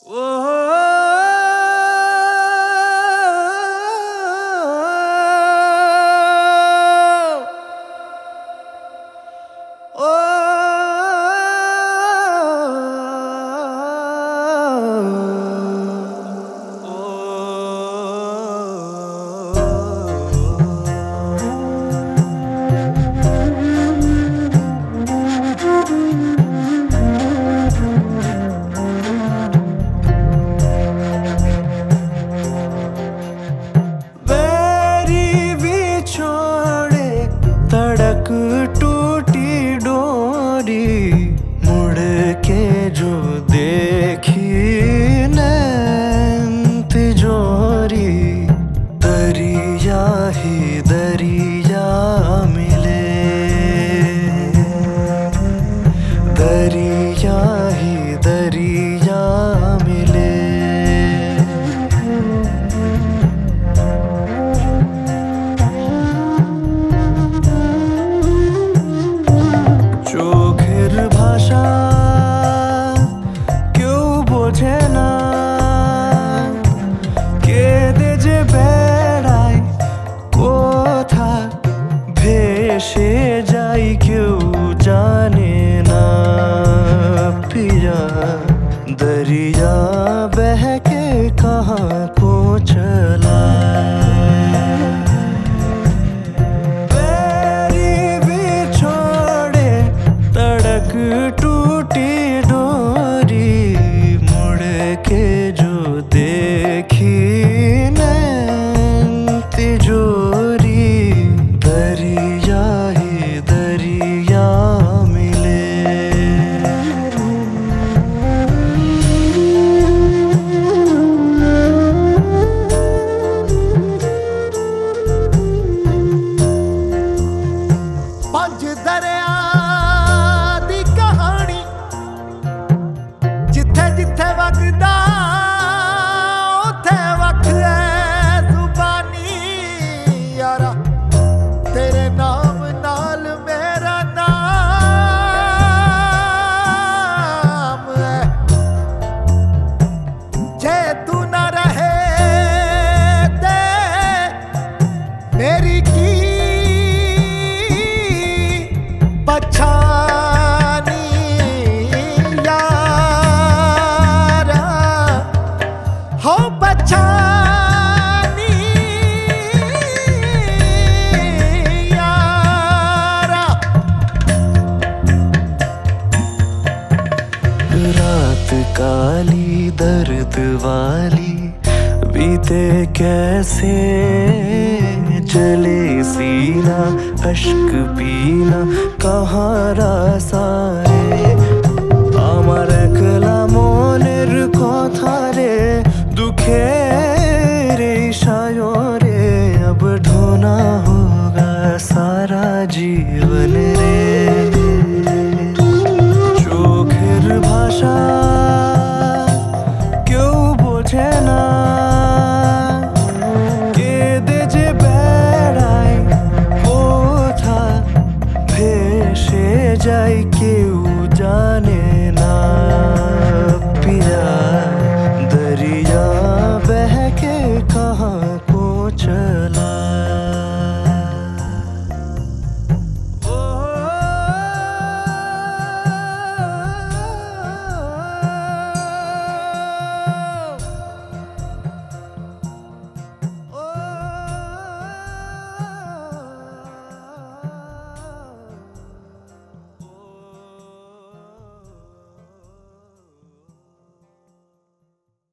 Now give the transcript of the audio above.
टूटी डोरी मुड़ के जो देखी नैन तिजोरी, दरिया ही दरिया मिले, दरिया ही दरिया मिले। চোখের ভাষা কেউ বোঝে না, কেঁদে যে বেড়ায় কোথা ভেসে যাই কেউ জানে না। पिया दरिया बह के कहाँ को चला, टूटी डोरी मुड़ के जो देखी नैन तिजोरी, दरिया ही दरिया मिले। पंज दरिया जिथे वगदा उथे वख है जुबानी यारा, तेरे नाम नाल मेरा नाम है। जे तू ना रहे दे मेरी की पछानी हो बचानी यारा। रात काली दर्द वाली बीते कैसे, चले सीना अश्क पीना कहाँ रासाए।